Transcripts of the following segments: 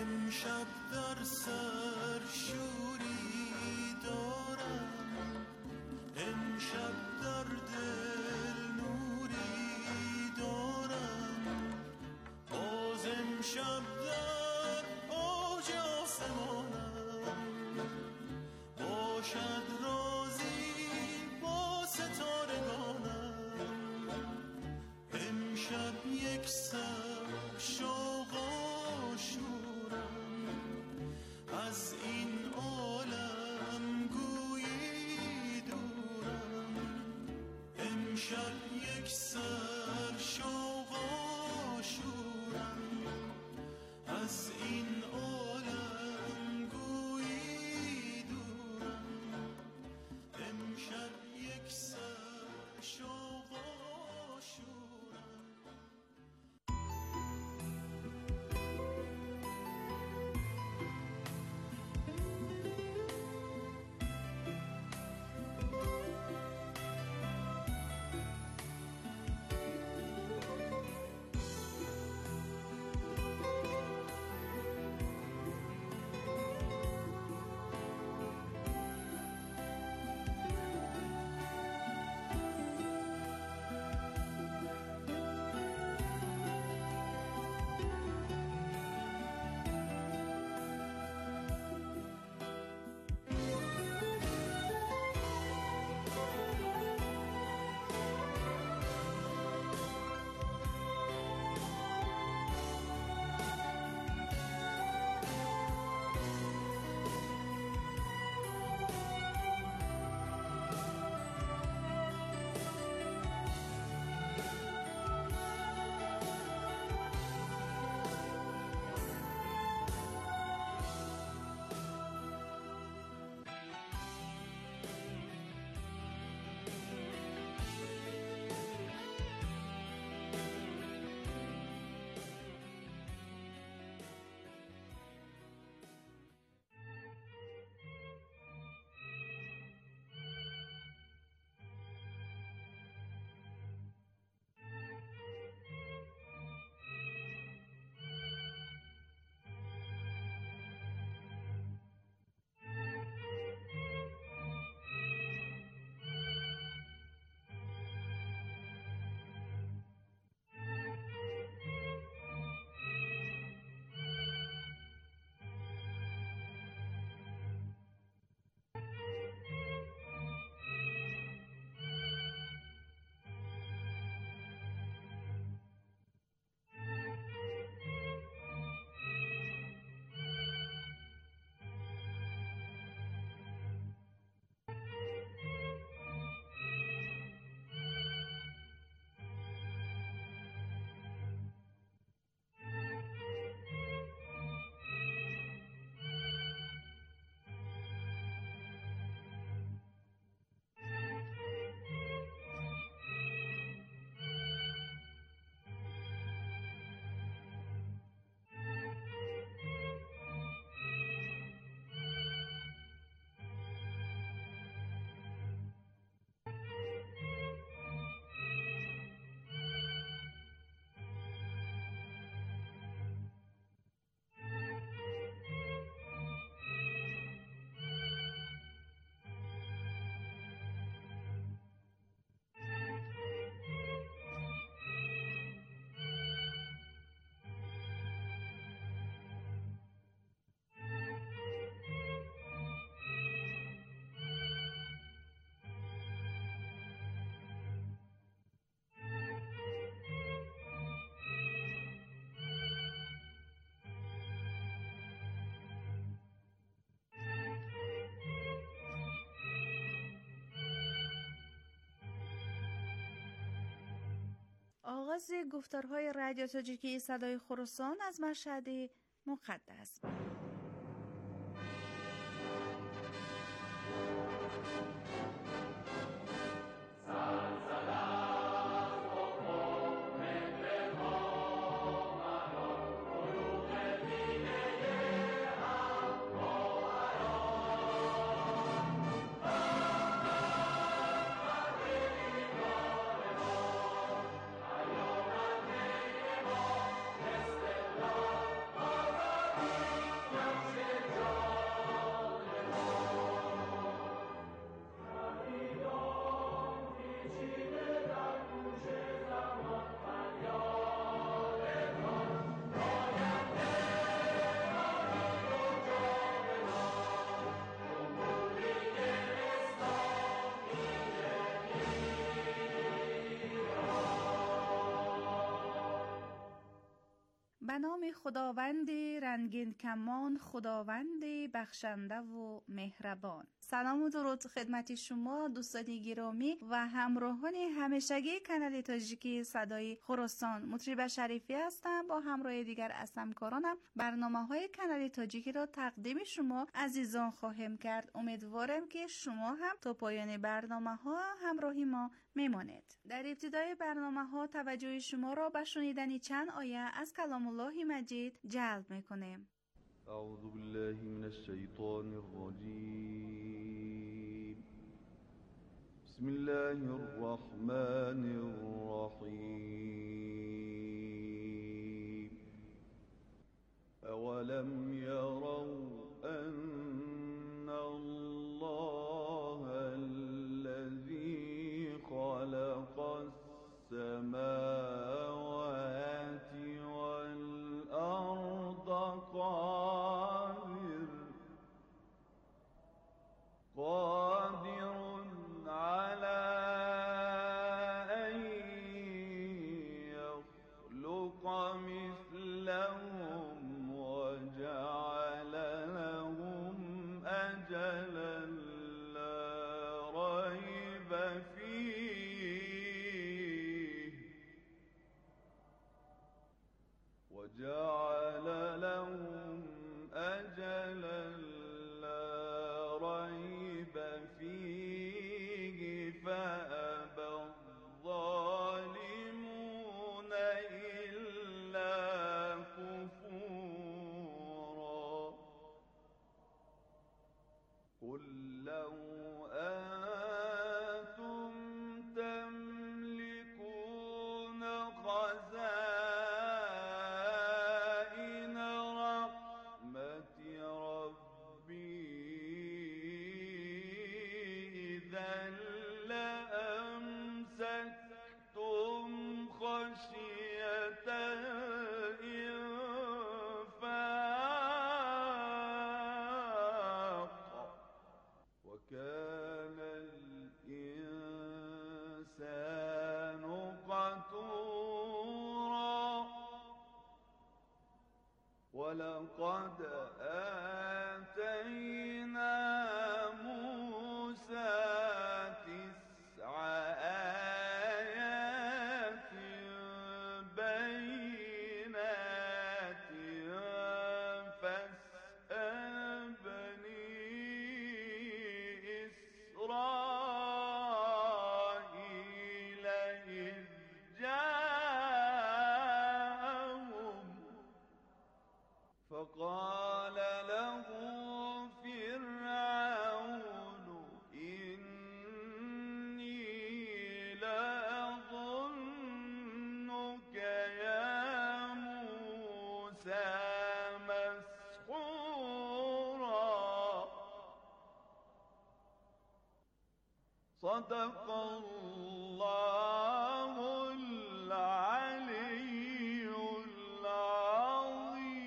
امشب در سر شوری دارم، امشب در دل نوری دارم، باز امشب در اوج آسمانم، باشد رازی با ستارگانم، امشب یک سر شوق و شورم، از این عالم گویی دورم، امشب یک سر شوق و شورم، از این عالم گویی دورم، امشب یک سر شوق و شورم. آغاز گفتارهای رادیو تاجیکی صدای خراسان از مشهد مقدس. نام خداوند رنگین کمان، خداوند بخشنده و مهربان. سلام و درود خدمت شما دوستان گرامی و همراهان همیشگی کانال تاجیکی صدای خراسان. مطرب شریفی هستم. با همراه دیگر از همکارانم برنامه‌های کانال تاجیکی را تقدیم شما عزیزان خواهم کرد. امیدوارم که شما هم تا پایان برنامه‌ها همراهی ما میمانید. در ابتدای برنامه‌ها توجه شما را به شنیدن چند آیه از کلام الله مجید جلب می‌کنیم. اعوذ بالله من الشیطان الرجیم. بسم الله الرحمن الرحیم. اولم يروا ان الله الذي خلق السماوات والأرض قادر على أن يخلق مثلهم وجعل لهم أجلا لا ريب فيه وجعل لهم أجلا لا ريب فيه فأبى الظالمون إلا كفورا. قل لو أنتم تملكون خزائن رحمة ربي إذا لأمسكتم خشية الإنفاق وكان الإنسان قتورا. ولقد آتينا موسى 9 آيات بينات فاسأل بني إسرائيل إذ جاءهم فقال له فرعون إني لأظنك يا موسى مسحورا. صدق الله العلي العظيم.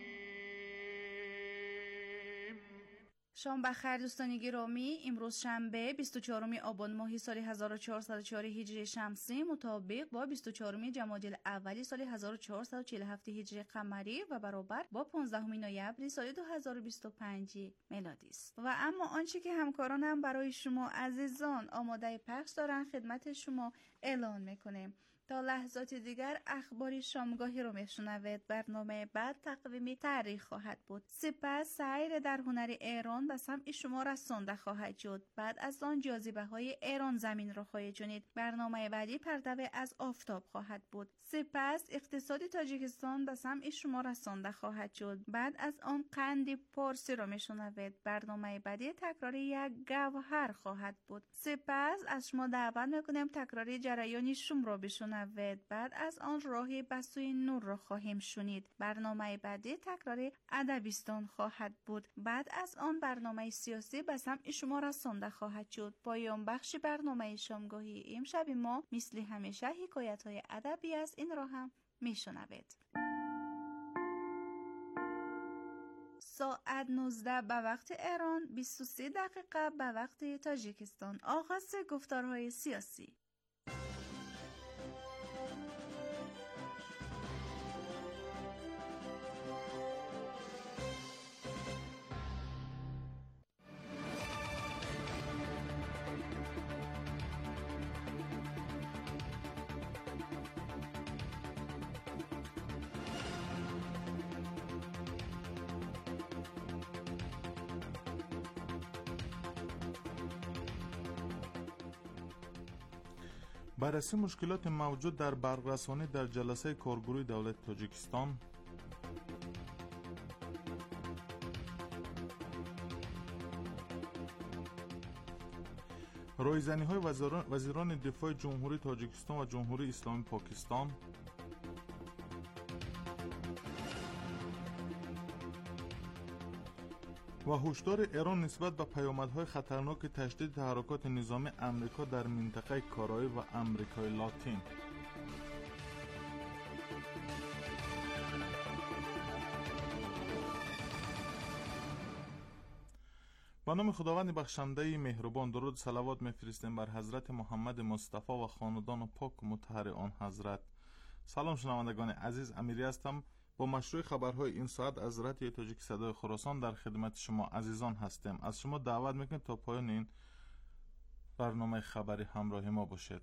شام بخیر دوستان گرامی. امروز شنبه 24 آبان ماه سال 1404 هجری شمسی مطابق با 24 جمادی الاول سال 1447 هجری قمری و برابر با 15 نوامبر سال 2025 میلادی است. و اما آنچه که همکارانم برای شما عزیزان آماده پخش دارن خدمت شما اعلان میکنیم. تا لحظات دیگر اخبار شامگاهی رو میشنوید. برنامه بعد تقویمی تاریخ خواهد بود. سپس سیر در هنر ایران به سمع شما رسانده خواهد شد. بعد از آن جاذبه های ایران زمین رو خواهید شنید. برنامه بعدی پرتو از آفتاب خواهد بود. سپس اقتصاد تاجیکستان به سمع شما رسانده خواهد شد. بعد از آن قند پارسی رو میشنوید. برنامه بعدی تکرار یک گوهر خواهد بود. سپس از شما دعوت میکنیم تکرار جریان شوم رو بشنوید. بعد از آن راهی به سوی نور را خواهیم شنید. برنامه بعدی تکرار ادبیستان خواهد بود. بعد از آن برنامه سیاسی به سمع شما رسانده خواهد شد. پایان بخش برنامه شامگاهی امشب ما مثل همیشه حکایت‌های ادبی است. این را هم میشنوید. ساعت 19 به وقت ایران، 23 دقیقه به وقت تاجیکستان. آغاز گفتارهای سیاسی. بررسی مشکلات موجود در برق‌رسانی در جلسه کارگروه دولت تاجیکستان. رایزنی‌های وزیران دفاع جمهوری تاجیکستان و جمهوری اسلامی پاکستان. و هشدار ایران نسبت به پیامدهای خطرناک تشدید تحرکات نظامی امریکا در منطقه کارائیب و امریکای لاتین. با نام خداوند بخشنده مهربان، درود و صلوات می‌فرستیم بر حضرت محمد مصطفی و خاندان پاک و مطهر آن حضرت. سلام شنوندگان عزیز، امیری هستم. با مشروع خبرهای این ساعت از رادیوی تاجیک صدای خراسان در خدمت شما عزیزان هستیم. از شما دعوت میکنیم تا پایان این برنامه خبری همراه ما باشید.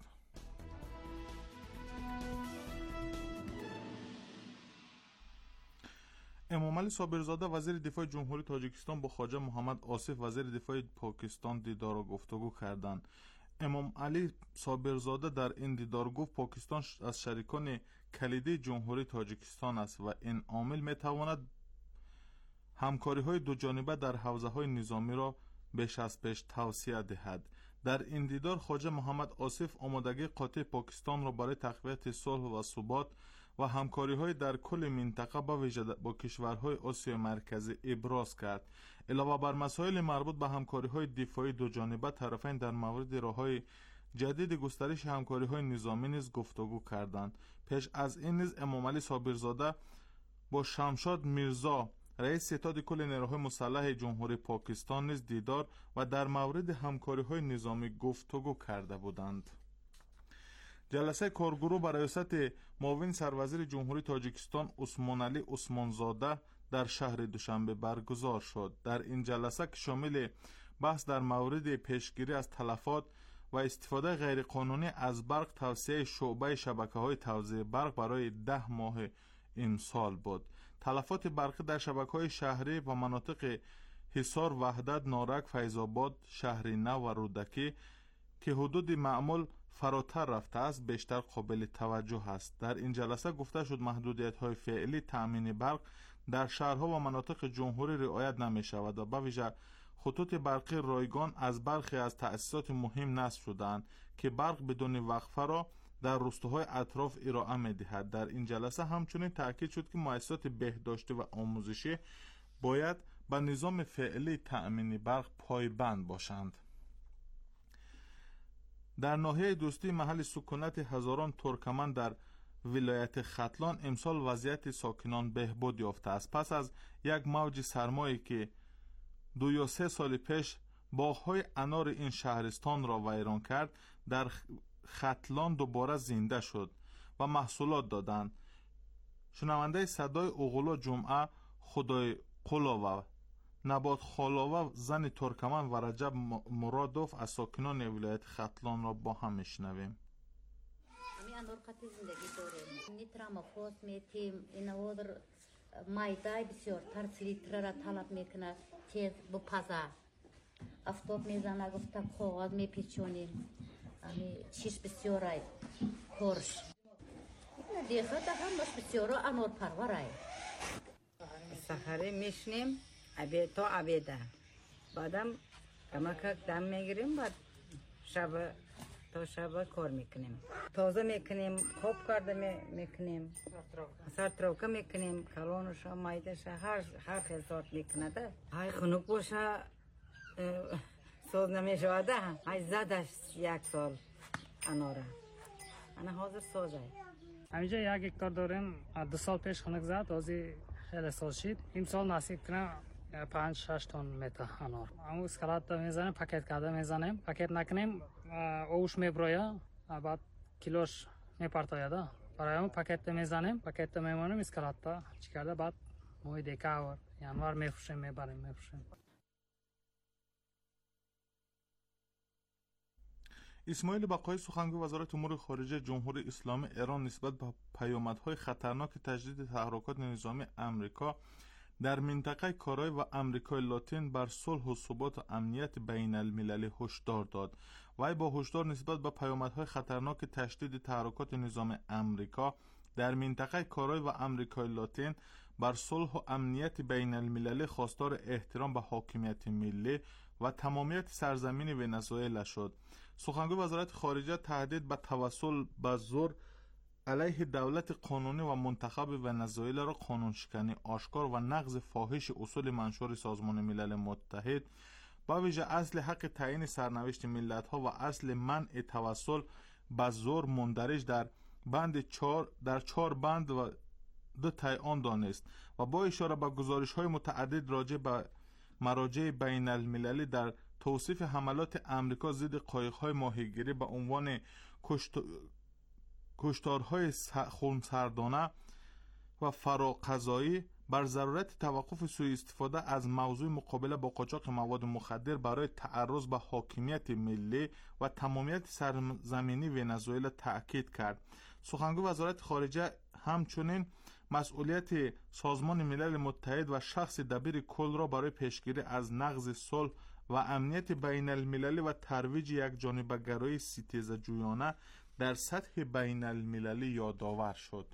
امام علی صابرزاده وزیر دفاع جمهوری تاجیکستان با خواجه محمد آصف وزیر دفاع پاکستان دیدار و گفتگو کردند. امام علی صابرزاده در این دیدار گفت پاکستان از شریکان کلیدی جمهوری تاجیکستان است و این عامل میتواند همکاری های دو جانبه در حوزه های نظامی را بیش از پیش توسعه دهد. در این دیدار خواجه محمد آصف آمادگی قاطع پاکستان را برای تقویت صلح و ثبات و همکاری های در کل منطقه با ویژه با کشورهای آسیای مرکزی ابراز کرد. علاوه بر مسائل مربوط به همکاری های دفاعی دو جانبه، طرفین در مورد راههای جدید گسترش همکاری های نظامی نیز گفتگو کردند. پیش از این نیز امام علی صابرزاده با شمشاد میرزا رئیس ستاد کل نیروهای مسلح جمهوری پاکستان نیز دیدار و در مورد همکاری های نظامی گفتگو کرده بودند. جلسه کارگروه بر ریاست معاون سروزیر جمهوری تاجیکستان عثمان علی عثمانزاده در شهر دوشنبه برگزار شد. در این جلسه که شامل بحث در مورد پیشگیری از تلفات و استفاده غیرقانونی از برق، توسعه شعبه شبکه‌های توزیع برق برای 10 ماه این سال بود. تلفات برقی در شبکه‌های شهری و مناطق حصار، وحدت، نارک، فیض‌آباد، شهر نو و رودکی که حدود معمول فراتر رفته است بیشتر قابل توجه است. در این جلسه گفته شد محدودیت‌های فعلی تأمین برق در شهرها و مناطق جمهوری رعایت نمی‌شود و به ویژه خطوط برقی رایگان از برخی از تأسیسات مهم نصب شدند که برق بدون وقفه را در روستاهای اطراف ارائه می‌دهد. در این جلسه همچنین تأکید شد که مؤسسات بهداشتی و آموزشی باید به نظام فعلی تأمین برق پایبند باشند. در ناحیه دوستی محل سکونت هزاران ترکمن در ولایت ختلان امسال وضعیت ساکنان بهبود یافته است. پس از یک موج سرمایی که 2 یا 3 سال پیش باغ‌های انار این شهرستان را ویران کرد، در ختلان دوباره زنده شد و محصولات دادند. شنونده صدای اغلا جمعه خدای قلاوه، نبات خالاوه زن ترکمن و رجب مرادوف از ساکنان ولایت ختلان را با هم میشنویم. انار قطعی زندگی داریم. نیترام خوست میتیم این وادر مایدای بسیار ترسی لیتر را طلب میکنه تیز با پزه افتاب میزنه گفته کاغذ میپیچونیم چیش بسیار ای کورش دیگه ده هم باش بسیار انار پرور ای سخره میشنیم تا عبیده بعدم کمک دم میگیریم بعد شب تا شب کار میکنیم، تازه میکنیم، خوب کرده میکنیم، سرتروکه میکنیم، کلونش مایدش هر خیزات میکنده. های خنک باشه سوز نمیشوده. های زدش 1 سال اناره. انا حاضر سوزه. همینجا یک کار داریم. 2 سال پیش خنک زد، تازه خیلی سوز شد. این سال نصیب کنه 5-6 تن میته انار. اما اسکلات میزنیم، پاکت کرده میزنیم، پاکت نکنیم اوش میبرویه، بعد کیلوش میپرتاید. برای اون پاکت میزنیم، پاکت میمونیم، اسکلات چی کرده بعد موی دیکاور انار میفروشیم، میبریم میفروشیم. اسماعیل بقایی سخنگوی وزارت امور خارجه جمهوری اسلامی ایران نسبت به پیامدهای خطرناک تجدید تحرکات نظامی امریکا در منطقه کارای و امریکای لاتین بر صلح و ثبات و امنیت بین المللی هشدار داد. وی با هشدار نسبت به پیامدهای خطرناک تشدید تحرکات نظام امریکا در منطقه کارای و امریکای لاتین بر صلح و امنیت بین المللی خواستار احترام به حاکمیت ملی و تمامیت سرزمین ونزوئلا شد. سخنگوی وزارت خارجه تهدید به توسل به زور علیه دولت قانونی و منتخب ونزوئلا را قانونشکنی آشکار و نقض فاحش اصول منشور سازمان ملل متحد با ویژه اصل حق تعیین سرنوشت ملت‌ها و اصل منع توسل به زور مندرج در چهار بند و 2 تای آن دانست و با اشاره به گزارش‌های متعدد راجع به مراجع بین المللی در توصیف حملات امریکا ضد قایق‌های ماهیگیری به عنوان کشتارهای خونسردانه و فراقضایی بر ضرورت توقف سوء استفاده از موضوع مقابله با قاچاق مواد مخدر برای تعرض به حاکمیت ملی و تمامیت سرزمینی ونزوئلا تأکید کرد. سخنگوی وزارت خارجه همچنین مسئولیت سازمان ملل متحد و شخص دبیر کل را برای پیشگیری از نقض صلح و امنیت بین المللی و ترویج یک جانبه‌گرایی ستیزه جویانه در سطح بین المللی یادآور شد.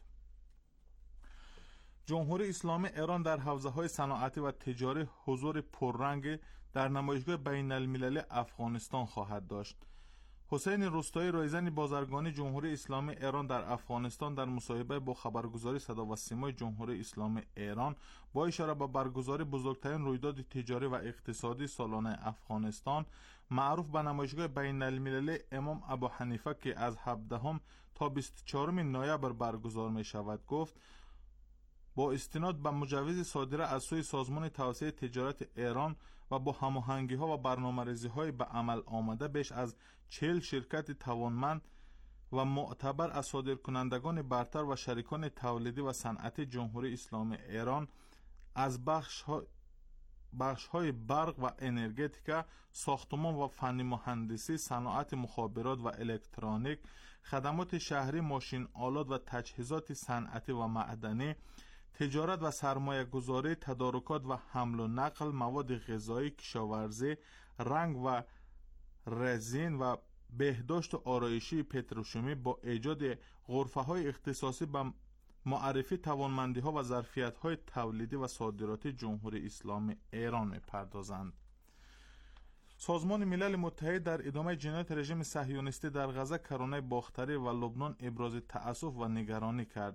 جمهوری اسلامی ایران در حوزه‌های صنعتی و تجاری حضور پررنگ در نمایشگاه بین المللی افغانستان خواهد داشت. حسین رستایی رئیس بازرگانی جمهوری اسلامی ایران در افغانستان در مصاحبه با خبرگزاری صدا و سیمای جمهوری اسلامی ایران با اشاره به برگزاری بزرگترین رویداد تجاری و اقتصادی سالانه افغانستان معروف به نمایشگاه بین المللی امام ابو حنیفه که از 17 تا 24 نوامبر برگزار می شود گفت با استناد به مجوز صادره از سوی سازمان توسعه تجارت ایران و با هماهنگی‌ها و برنامه‌ریزی‌های به عمل آمده بیش از 40 شرکت توانمند و معتبر از صادرکنندگان برتر و شریکان تولیدی و صنعتی جمهوری اسلامی ایران از بخش‌های برق و انرژتیکا، ساختمان و فنی مهندسی، صنعت مخابرات و الکترونیک، خدمات شهری، ماشین آلات و تجهیزات صنعتی و معدنی، تجارت و سرمایه گذاری، تدارکات و حمل و نقل، مواد غذایی، کشاورزی، رنگ و رزین و بهداشت و آرایشی پتروشیمی با ایجاد غرفه‌های اختصاصی به معرفی توانمندی‌ها و ظرفیت‌های تولیدی و صادراتی جمهوری اسلامی ایران می‌پردازند. سازمان ملل متحد در ادامه جنایت رژیم صهیونیستی در غزه، کرانه باختری و لبنان ابراز تأسف و نگرانی کرد.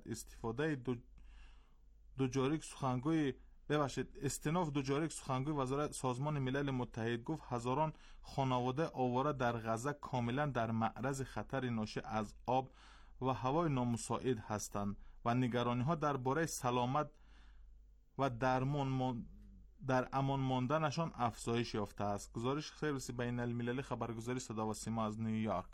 استناف دوجاریک سخنگوی وزارت سازمان ملل متحد گفت هزاران خانواده آواره در غزه کاملا در معرض خطر ناشی از آب و هوای نامساعد هستند و نگرانی ها درباره سلامت و در امان ماندنشان افزایش یافته است. گزارش سرویس بین المللی خبرگزاری صدا و سیما از نیویورک.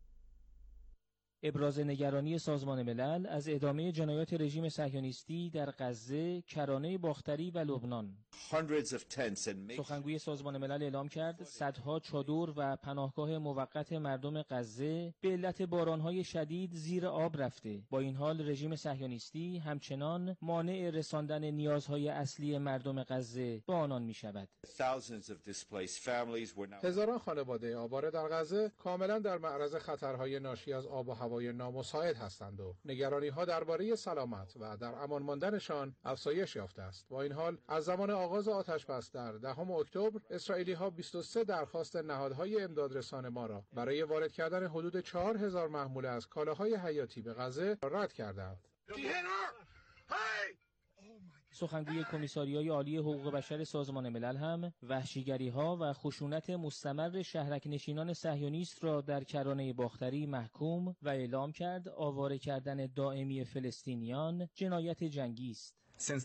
ابراز نگرانی سازمان ملل از ادامه جنایات رژیم صهیونیستی در غزه، کرانه باختری و لبنان. سخنگوی سازمان ملل اعلام کرد صدها چادر و پناهگاه موقت مردم غزه به علت بارانهای شدید زیر آب رفته. با این حال رژیم صهیونیستی همچنان مانع رساندن نیازهای اصلی مردم غزه به آنان می شود. هزاران خانواده آواره در غزه کاملا در معرض خطرهای ناشی از آب و هوای نامساعد هستند و نگرانی‌ها درباره سلامت و در امان ماندنشان افزایش یافته است. با این حال از زمان آغاز آتش‌بس در 10 اکتبر اسرائیلی‌ها 23 درخواست نهادهای امدادرسان ما را برای وارد کردن حدود 4000 محموله از کالاهای حیاتی به غزه رد کردند. سخنگوی کمیساریای عالی حقوق بشر سازمان ملل هم وحشیگری‌ها و خشونت مستمر شهرک‌نشینان صهیونیست را در کرانه باختری محکوم و اعلام کرد آواره کردن دائمی فلسطینیان جنایت جنگی است.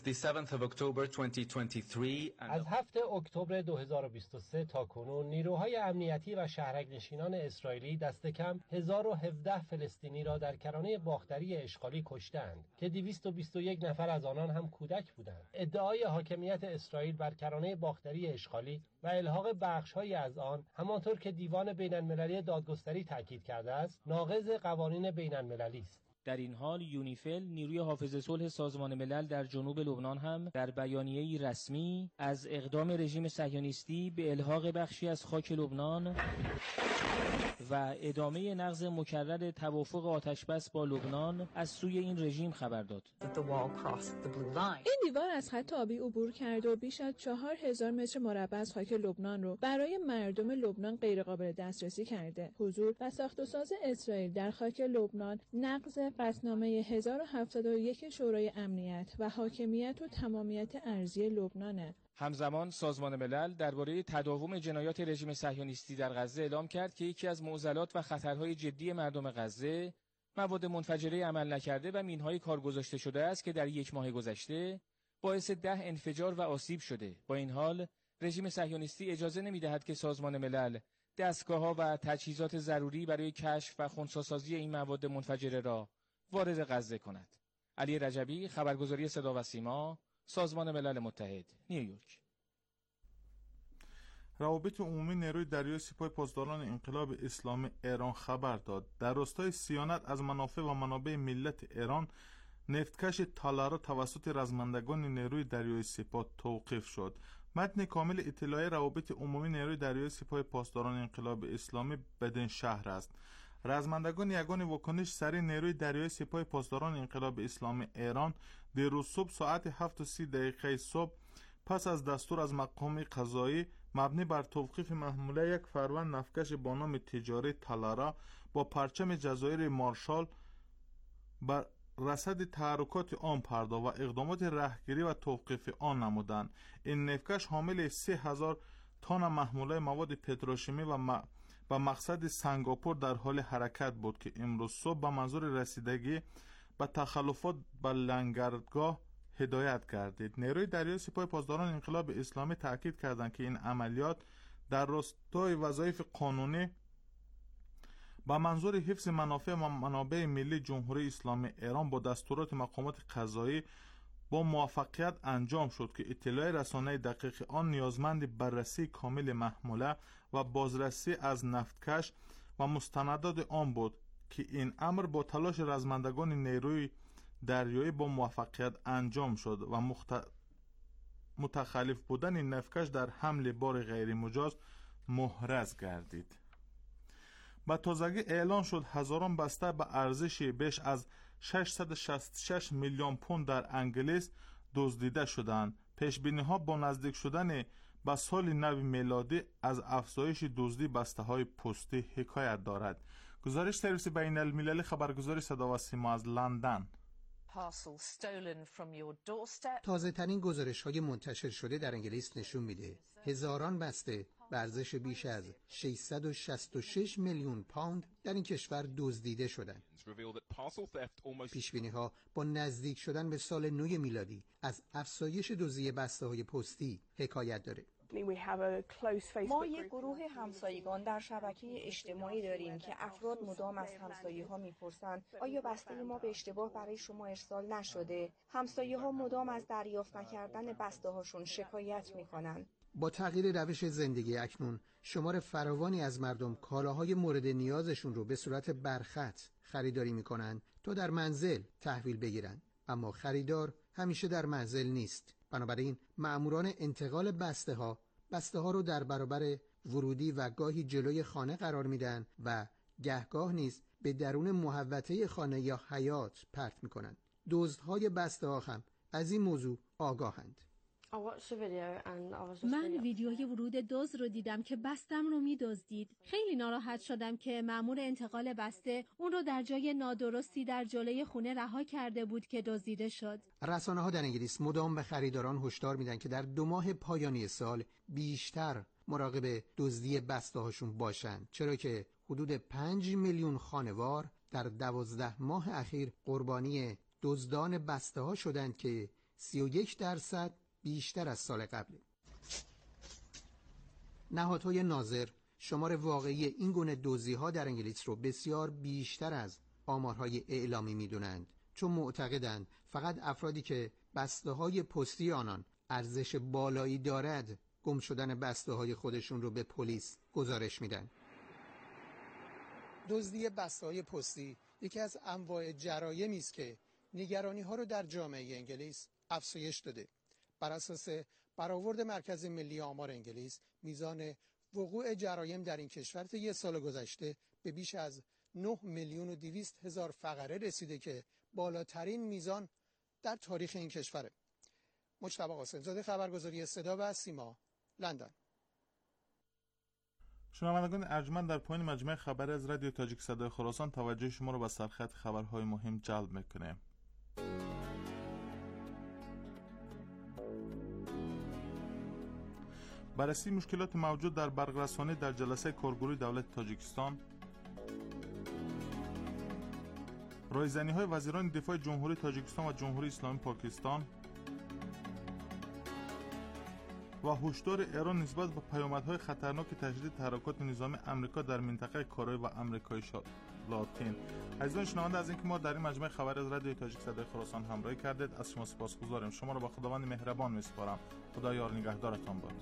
از 7 اکتبر 2023 تا کنون نیروهای امنیتی و شهرک‌نشینان اسرائیلی دست کم 1017 فلسطینی را در کرانه باختری اشغالی کشتند که 221 نفر از آنان هم کودک بودند. ادعای حاکمیت اسرائیل بر کرانه باختری اشغالی و الحاق بخش‌هایی از آن همانطور که دیوان بین‌المللی دادگستری تاکید کرده است، ناقض قوانین بین‌المللی است. در این حال یونیفیل نیروی حافظ صلح سازمان ملل در جنوب لبنان هم در بیانیه‌ای رسمی از اقدام رژیم صهیونیستی به الحاق بخشی از خاک لبنان و ادامه نقض مکرر توافق آتشبس با لبنان از سوی این رژیم خبر داد. این دیوار از خط آبی عبور کرد و بیش از 4000 متر مربع از خاک لبنان رو برای مردم لبنان غیرقابل دسترسی کرده. حضور و ساخت و ساز اسرائیل در خاک لبنان نقض قطعنامه 1071 شورای امنیت و حاکمیت و تمامیت ارضی لبنانه. همزمان سازمان ملل درباره تداوم جنایات رژیم صهیونیستی در غزه اعلام کرد که یکی از معضلات و خطرهای جدی مردم غزه مواد منفجره عمل نکرده و مین‌های کار گذاشته شده است که در یک ماه گذشته باعث 10 انفجار و آسیب شده. با این حال رژیم صهیونیستی اجازه نمی‌دهد که سازمان ملل دستگاه‌ها و تجهیزات ضروری برای کشف و خنثی‌سازی این مواد منفجره را وارد غزه کند. علی رجبی، خبرگزاری صدا و سیما، سازمان ملل متحد، نیویورک. روابط عمومی نیروی دریایی سپاه پاسداران انقلاب اسلامی ایران خبر داد در راستای صیانت از منافع و منابع ملت ایران نفتکش تالارا توسط رزمندگان نیروی دریایی سپاه توقیف شد. متن کامل اطلاعیه روابط عمومی نیروی دریایی سپاه پاسداران انقلاب اسلامی بدین شهر است. رزمندگان یگان واکنش سری نیروی دریایی سپاه پاسداران انقلاب اسلامی ایران دیروز صبح ساعت 7:30 صبح پس از دستور از مقام قضایی مبنی بر توقیف محموله یک فروند نفتکش با نام تجاری تالارا با پرچم جزایر مارشال بر رصد تحرکات آن پرداخت و اقدامات رهگیری و توقیف آن نمودند. این نفتکش حامل 3000 تن محموله مواد پتروشیمی و مقصد سنگاپور در حال حرکت بود که امروز صبح به منظور رسیدگی به تخلفات به لنگرگاه هدایت گردید. نیروی دریایی سپاه پاسداران انقلاب اسلامی تاکید کردند که این عملیات در راستای وظایف قانونی با منظور حفظ منافع و منابع ملی جمهوری اسلامی ایران با دستورات مقامات قضایی با موفقیت انجام شد که اطلاع رسانه دقیق آن نیازمند بررسی کامل محموله و بازرسی از نفتکش و مستندات آن بود که این امر با تلاش رزمندگان نیروی دریایی با موفقیت انجام شد و متخلف بودن این نفتکش در حمل بار غیر مجاز محرز گردید. با تازگی اعلان شد هزاران بسته به ارزش بیش از 666 میلیون پوند در انگلیس دزدیده شدند. پیشبینی ها با نزدیک شدن به سال نو میلادی از افزایش دزدی بسته های پستی حکایت دارد. گزارش سرویس بین المللی خبرگزاری صدا و سیما از لندن. تازه ترین گزارش های منتشر شده در انگلیس نشون میده هزاران بسته به ارزش بیش از 666 میلیون پوند در این کشور دزدیده شدند. پیشبینی ها با نزدیک شدن به سال نو میلادی از افزایش دزدی بسته های پستی حکایت داره. ما یک گروه همسایگان در شبکه اجتماعی داریم که افراد مدام از همسایه ها میپرسند آیا بسته ما به اشتباه برای شما ارسال نشده؟ همسایه ها مدام از دریافت نکردن بسته هاشون شکایت میکنند. با تغییر روش زندگی اکنون شمار فراوانی از مردم کالاهای مورد نیازشون رو به صورت برخط خریداری میکنن تا در منزل تحویل بگیرن، اما خریدار همیشه در منزل نیست. بنابراین مأموران انتقال بسته ها رو در برابر ورودی و گاهی جلوی خانه قرار میدن و گهگاه نیز به درون محوطه خانه یا حیاط پرت میکنن. دزدهای بسته ها هم از این موضوع آگاهند. من ویدیوی ورود دزد رو دیدم که بستم رو می‌دزدید. خیلی ناراحت شدم که مأمور انتقال بسته اون رو در جای نادرستی در جلوی خونه رها کرده بود که دزدیده شد. رسانه‌ها در انگلیس مدام به خریداران هشدار میدن که در 2 ماه پایانی سال بیشتر مراقب دزدی بسته هاشون باشن، چرا که حدود 5 میلیون خانوار در 12 ماه اخیر قربانی دزدان بسته ها شدند که 31% بیشتر از سال قبل. نهادهای ناظر شمار واقعی این گونه دزدی‌ها در انگلیس رو بسیار بیشتر از آمارهای اعلامی می‌دونند، چون معتقدند فقط افرادی که بسته‌های پستی آنان ارزش بالایی دارد گم شدن بسته‌های خودشون رو به پلیس گزارش میدن. دزدی بسته‌های پستی یکی از انواع جرایمی است که نگرانی‌ها رو در جامعه انگلیس افزایش داده. بر اساس برآورد مرکز ملی آمار انگلیس، میزان وقوع جرایم در این کشور تا یک سال گذشته به بیش از 9,200,000 فقره رسیده که بالاترین میزان در تاریخ این کشوره. مجتبی قاسم‌زاده، خبرگزاری صدا و سیما، لندن. شنوندگان ارجمند، در پایان مجموعه خبری از رادیو تاجیک صدای خراسان توجه شما را به سرخط خبرهای مهم جلب میکنه. بررسی مشکلات موجود در برق‌رسانی در جلسه کارگروه دولت تاجیکستان. رایزنی‌های وزیران دفاع جمهوری تاجیکستان و جمهوری اسلامی پاکستان و هشدار ایران نسبت به پیامدهای خطرناک تجدید تحرکات نظامی آمریکا در منطقه کارای و آمریکای لاتین. عزیزان شنونده، از اینکه ما در این مجموعه خبر از رادیو تاجیک صدای خراسان همراهی کردید از شما سپاسگزاریم. شما را به خداوند مهربان می‌سپارم. خدا یار نگهدارتان باد.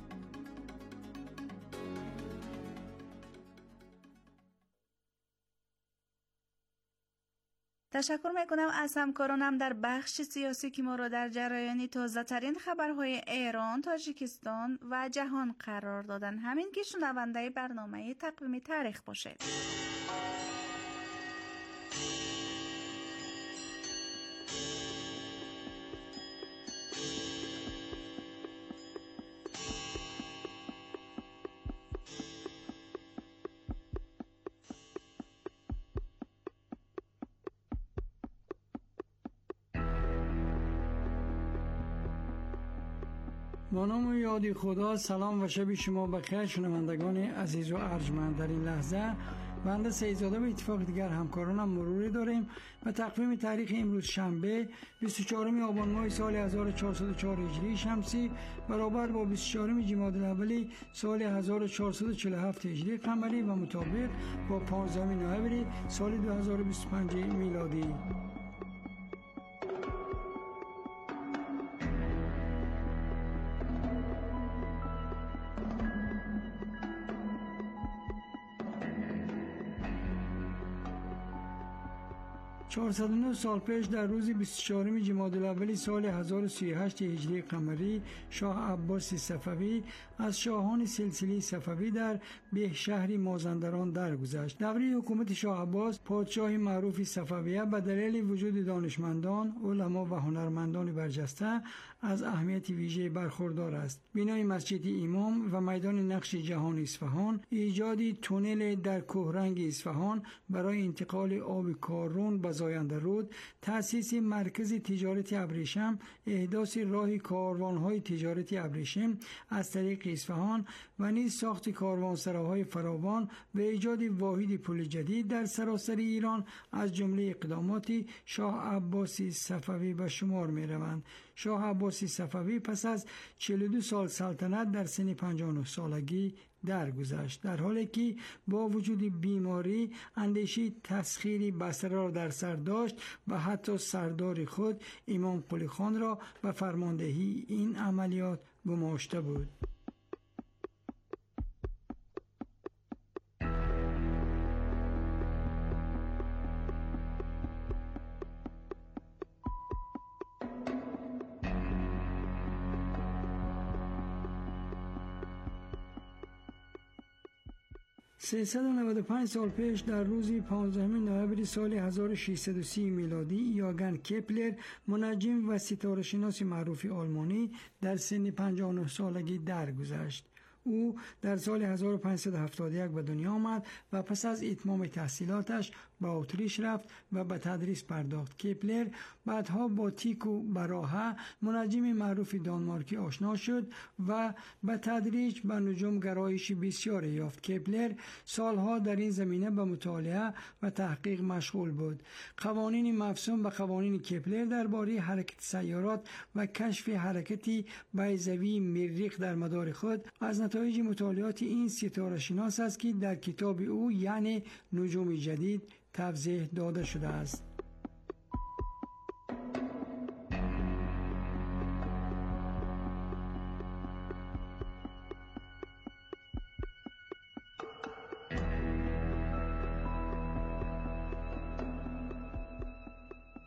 تشکر میکنم از همکارانم در بخش سیاسی که ما را در جریان تازه ترین خبرهای ایران، تاجیکستان و جهان قرار دادن. همین که شنونده برنامه تقویم تاریخ باشید. با نام و یاد خدا، سلام و شب شما بخیر شنوندگان عزیز و ارجمند. در این لحظه بنده سیدزاده و اتفاق دیگر همکارانم مروری داریم و تقویم تاریخ امروز شنبه 24 آبان ماه سال 1404 هجری شمسی برابر با 24 جمادی الاول سال 1447 هجری قمری و مطابق با 15 نوامبر سال 2025 میلادی. چهارصد سال پیش در روز 24 جمادی الاول سال 1038 هجری قمری شاه عباس صفوی از شاهان سلسله صفوی در به شهر مازندران درگذشت. دوره حکومت شاه عباس پادشاه معروف صفویه به دلیل وجود دانشمندان، علما و هنرمندان برجسته از اهمیت ویژه برخوردار است. بنای مسجد امام و میدان نقش جهان اصفهان، ایجاد تونل در کوهرنگ اصفهان برای انتقال آب کارون به زاینده رود، تأسیس مرکز تجارتی ابریشم، احداث راه کاروانهای تجارتی ابریشم از طریق اصفهان و نیز ساخت کاروانسراهای فراوان و ایجاد واحد پل جدید در سراسر ایران از جمله اقدامات شاه عباس صفوی به شمار می روند. شاه عباس صفوی پس از 42 سال سلطنت در سن 59 سالگی درگذشت، در حالی که با وجود بیماری اندیشه تسخیر بصره را در سر داشت و حتی سردار خود امام قلی خان را به فرماندهی این عملیات گماشته بود. سیصد و 95 سال پیش در روز 15 نوامبر سال 1630 میلادی یوگن کپلر، منجم و ستاره شناس معروف آلمانی، در سن 59 سالگی درگذشت. او در سال 1571 به دنیا آمد و پس از اتمام تحصیلاتش به اتریش رفت و به تدریس پرداخت. کپلر بعدها با تیکو براهه، منجم معروف دانمارکی، آشنا شد و به تدریج به نجوم گرایش بسیار یافت. کپلر سالها در این زمینه به مطالعه و تحقیق مشغول بود. قوانین مفهوم و قوانین کپلر درباره حرکت سیارات و کشف حرکتی بیضوی مریخ در مدار خود از نتایج مطالعات این ستاره شناس است که در کتاب او یعنی نجوم جدید توضیح داده شده است.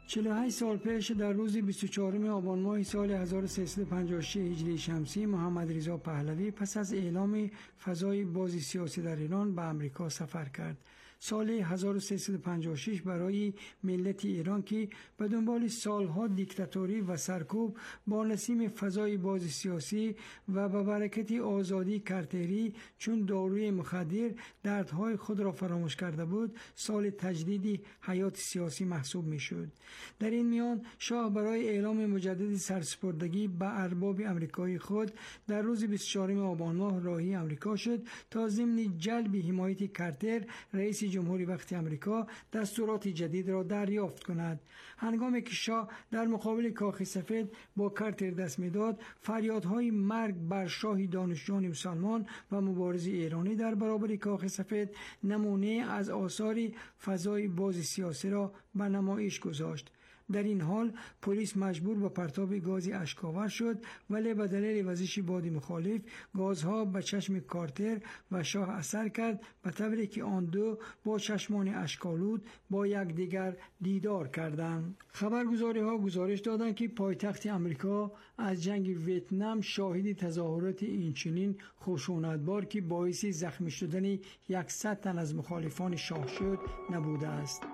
48 سال پیش در روز 24 آبان ماه سال 1356 هجری شمسی محمد رضا پهلوی پس از اعلام فضای بازی سیاسی در ایران به امریکا سفر کرد. سال 1356 برای ملت ایران که به دنبال سالها دیکتاتوری و سرکوب با نسیم فضای باز سیاسی و به برکت آزادی کارتری چون داروی مخدر دردهای خود را فراموش کرده بود، سال تجدید حیات سیاسی محسوب می شد. در این میان شاه برای اعلام مجدد سرسپردگی به ارباب امریکایی خود در روز 24 آبان ماه راهی امریکا شد تا ضمن جلب حمایت کارتر رئیس جمهوری وقت امریکا دستورات جدید را دریافت کند. هنگامی که شاه در مقابل کاخ سفید با کارتر دست می‌داد، فریادهای مرگ بر شاه دانشجویان مسلمان و مبارز ایرانی در برابر کاخ سفید نمونه از آثار فضای باز سیاسی را به نمایش گذاشت. در این حال پلیس مجبور به پرتاب گاز اشک‌آور شد، ولی به دلیل وزش باد مخالف گازها به چشم کارتر و شاه اثر کرد، به طوری که آن دو با چشمان اشک‌آلود با یکدیگر دیدار کردند. خبرگزاری‌ها گزارش دادند که پایتخت امریکا از جنگ ویتنام شاهد تظاهرات اینچنین خشونتبار که باعث زخمی شدن 100 تن از مخالفان شاه شد نبوده است.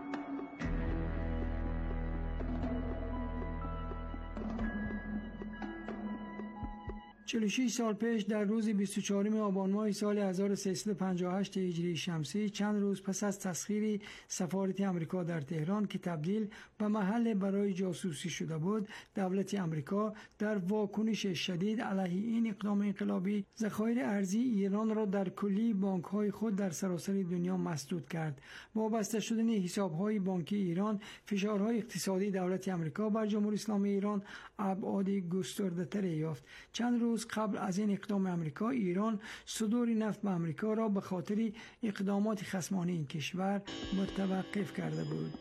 46 سال پیش در روز 24 آبان ماه سال 1358 هجری شمسی، چند روز پس از تسخیر سفارت امریکا در تهران که تبدیل به محل برای جاسوسی شده بود، دولت امریکا در واکنش شدید علیه این اقدام انقلابی ذخایر ارزی ایران را در کلی بانک‌های خود در سراسر دنیا مسدود کرد. با بسته شدن حساب‌های بانکی ایران، فشارهای اقتصادی دولت امریکا بر جمهوری اسلامی ایران ابعاد گسترده‌تری یافت. چند روز قبل از این اقدام امریکا، ایران صدور نفت به امریکا را به خاطر اقدامات خصمانه این کشور متوقف کرده بود.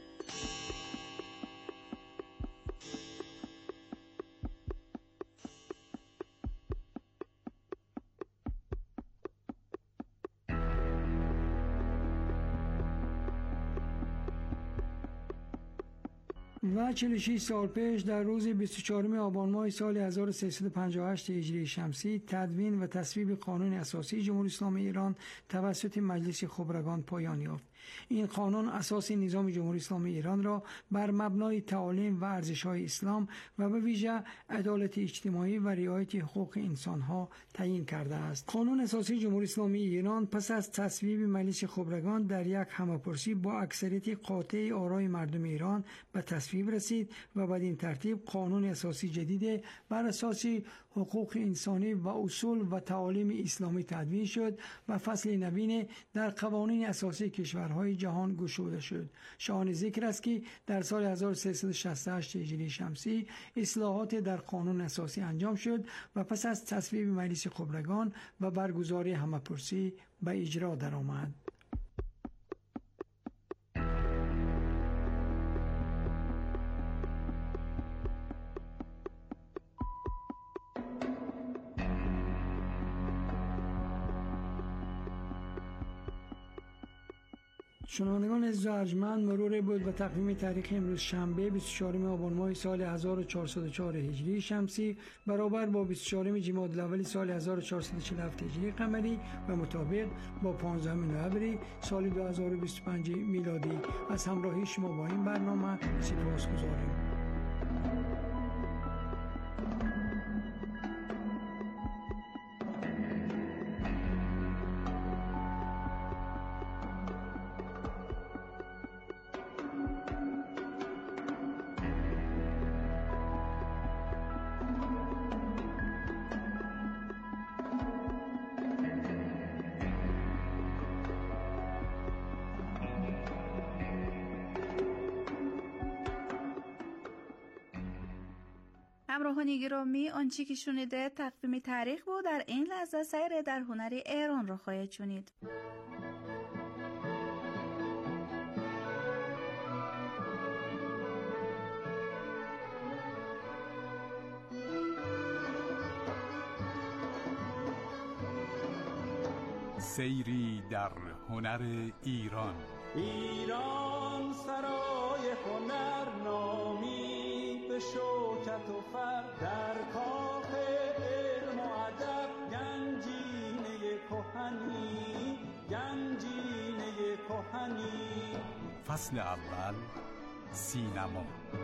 و 46 سال پیش در روز 24 آبان ماه سال 1358 هجری شمسی تدوین و تصویب قانون اساسی جمهوری اسلامی ایران توسط مجلس خبرگان پایان یافت. این قانون اساس نظام جمهوری اسلامی ایران را بر مبنای تعالیم و ارزش‌های اسلام و به ویژه عدالت اجتماعی و رعایت حقوق انسان‌ها تعیین کرده است. قانون اساسی جمهوری اسلامی ایران پس از تصویب مجلس خبرگان در یک همه‌پرسی با اکثریت قاطع آرای مردم ایران به تصویب رسید و بدین ترتیب قانون اساسی جدید بر اساس حقوق انسانی و اصول و تعالیم اسلامی تدوین شد و فصل نوین در قوانین اساسی کشورهای جهان گشوده شد. شایان ذکر است که در سال 1368 هجری شمسی اصلاحات در قانون اساسی انجام شد و پس از تصویب مجلس خبرگان و برگزاری همه‌پرسی به اجرا درآمد. شنوندگان عزیز و ارجمند، مرور بود به تقویم تاریخ امروز شنبه 24 آبان ماه سال 1404 هجری شمسی برابر با 24 جمادی الاول سال 1447 هجری قمری و مطابق با 15 نوامبر سال 2025 میلادی. از همراهی شما با این برنامه سپاسگزاریم. همراهان گرامی، آنچه که شنیده تقویم تاریخ بود. در این لحظه سیر در هنر ایران را خواهید شنید. سیری در هنر ایران. ایران سرای هنر نامی فصل اول سینما.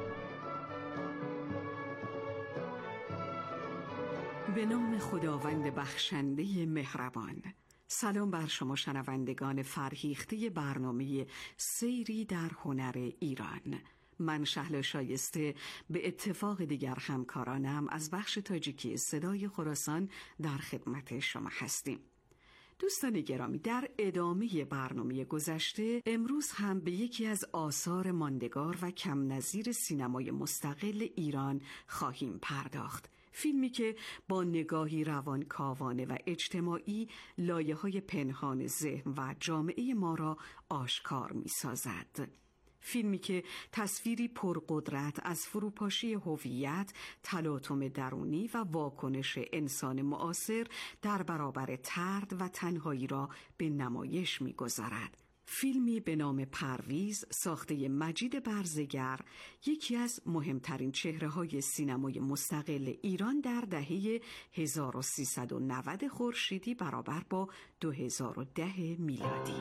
به نام خداوند بخشنده مهربان. سلام بر شما شنوندگان فرهیخته برنامه سیری در هنر ایران. من شهلا شایسته به اتفاق دیگر همکارانم از بخش تاجیکی صدای خراسان در خدمت شما هستیم. دوستان گرامی، در ادامه برنامه گذشته امروز هم به یکی از آثار ماندگار و کم نظیر سینمای مستقل ایران خواهیم پرداخت. فیلمی که با نگاهی روانکاوانه و اجتماعی لایه‌های پنهان ذهن و جامعه ما را آشکار می‌سازد. فیلمی که تصویری پرقدرت از فروپاشی هویت، تلاطم درونی و واکنش انسان معاصر در برابر طرد و تنهایی را به نمایش می‌گذارد. فیلمی به نام پرویز ساخته مجید برزگر، یکی از مهمترین چهره‌های سینمای مستقل ایران در دهه 1390 خورشیدی برابر با 2010 میلادی.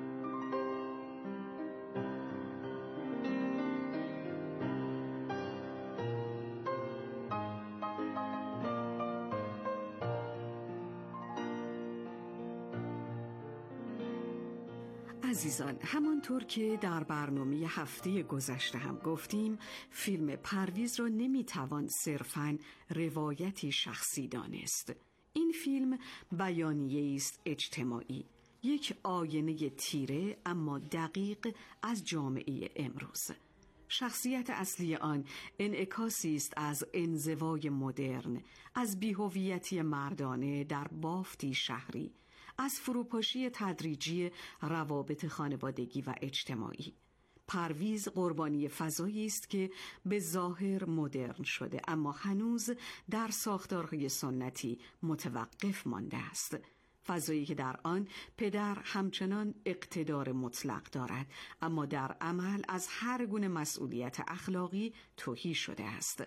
عزیزان، همانطور که در برنامه هفته گذشته هم گفتیم، فیلم پرویز را نمیتوان صرفاً روایتی شخصی دانست. این فیلم بیانیه‌ای است اجتماعی، یک آینه تیره اما دقیق از جامعه امروز. شخصیت اصلی آن انعکاسی است از انزوای مدرن، از بی‌هویتی مردانه در بافتی شهری، از فروپاشی تدریجی روابط خانوادگی و اجتماعی. پرویز قربانی فضایی است که به ظاهر مدرن شده اما هنوز در ساختارهای سنتی متوقف مانده است. فضایی که در آن پدر همچنان اقتدار مطلق دارد اما در عمل از هر گونه مسئولیت اخلاقی تهی شده است.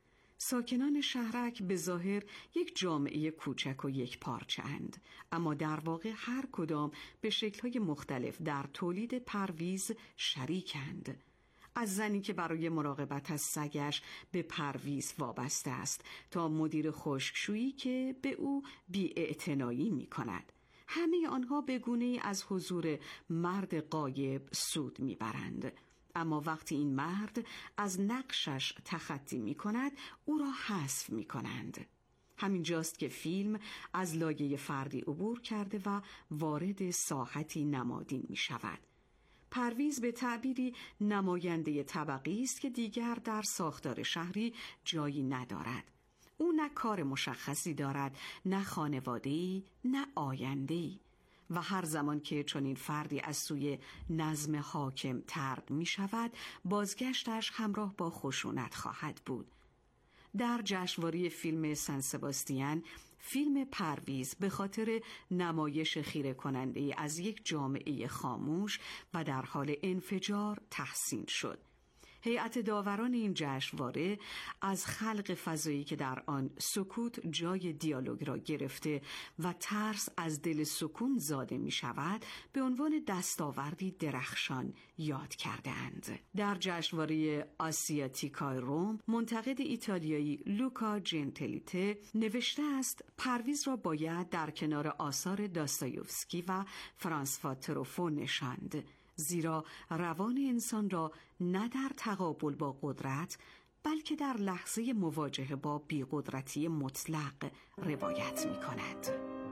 ساکنان شهرک به ظاهر یک جامعه کوچک و یک پارچه اند، اما در واقع هر کدام به شکل‌های مختلف در تولید پرویز شریکند. از زنی که برای مراقبت از سگش به پرویز وابسته است تا مدیر خشکشویی که به او بی‌اعتنایی می‌کند. همه آنها به گونه‌ای از حضور مرد غایب سود می‌برند. اما وقتی این مرد از نقشش تخطی می کند، او را حذف می کنند. همین جاست که فیلم از لایه فردی عبور کرده و وارد ساحتی نمادین می شود. پرویز به تعبیری نماینده طبقی است که دیگر در ساختار شهری جایی ندارد. او نه کار مشخصی دارد، نه خانواده‌ای، نه آینده‌ای. و هر زمان که چنین فردی از سوی نظم حاکم طرد می شود، بازگشتش همراه با خشونت خواهد بود. در جشنواره فیلم سن سباستین، فیلم پرویز به خاطر نمایش خیره کننده از یک جامعه خاموش و در حال انفجار تحسین شد. هیئت داوران این جشنواره از خلق فضایی که در آن سکوت جای دیالوگ را گرفته و ترس از دل سکون زاده می شود به عنوان دستاوردی درخشان یاد کرده اند. در جشنواره آسیاتیکای روم، منتقد ایتالیایی لوکا جنتلیته نوشته است پرویز را باید در کنار آثار داستایوفسکی و فرانسوا تروفو نشاند، زیرا روان انسان را نه در تقابل با قدرت بلکه در لحظه مواجهه با بی‌قدرتی مطلق روایت می کند.